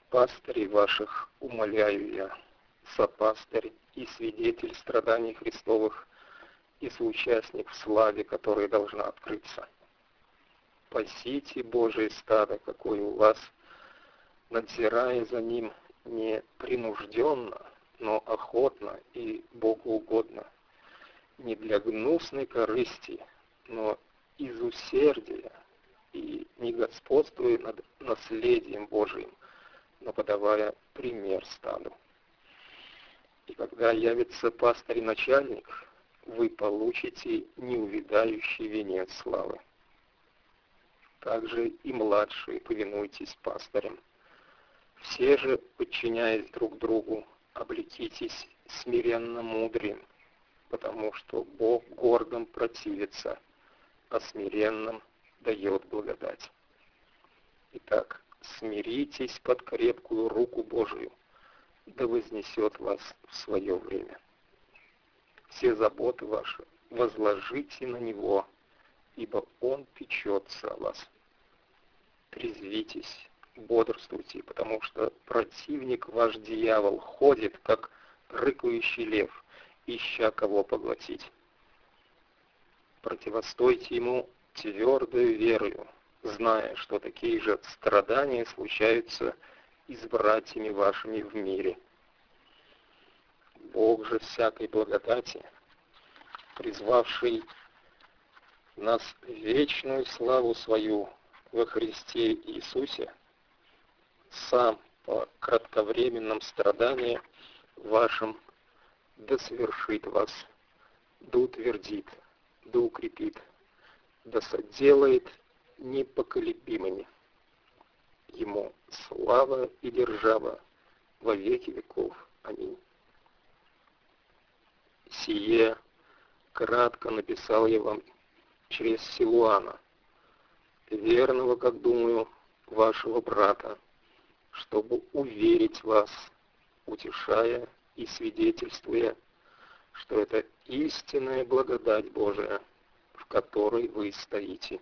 Пастырей ваших умоляю я, сопастырь и свидетель страданий Христовых и соучастник в славе, которая должна открыться. Пасите Божие стадо, какое у вас, надзирая за ним не принужденно, но охотно и богоугодно, не для гнусной корысти, но из усердия, и не господствуя над наследием Божиим, но подавая пример стаду. И когда явится пастырь и начальник, вы получите неувядающий венец славы. Также и младшие повинуйтесь пастырям. Все же, подчиняясь друг другу, облекитесь смиренно мудрым, потому что Бог гордым противится, а смиренным дает благодать. Итак, смиритесь под крепкую руку Божию, да вознесет вас в свое время. Все заботы ваши возложите на Него, ибо Он печется о вас. Трезвитесь, бодрствуйте, потому что противник ваш дьявол ходит, как рыкающий лев, ища кого поглотить. Противостойте ему твердою верою, зная, что такие же страдания случаются и с братьями вашими в мире. Бог же всякой благодати, призвавший нас в вечную славу свою во Христе Иисусе, сам по кратковременном страдании вашим да совершит вас, да утвердит, да укрепит, да соделает непоколебимыми. Ему слава и держава во веки веков. Аминь. Сие кратко написал я вам через Силуана, верного, как думаю, вашего брата, чтобы уверить вас, утешая и свидетельствуя, что это истинная благодать Божия, в которой вы стоите.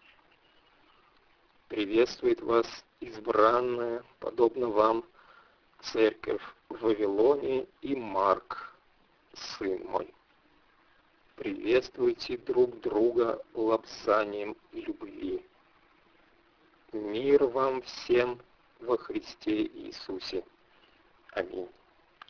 Приветствует вас избранная, подобно вам, церковь в Вавилоне и Марк, сын мой. Приветствуйте друг друга лобзанием любви. Мир вам всем во Христе Иисусе. Аминь.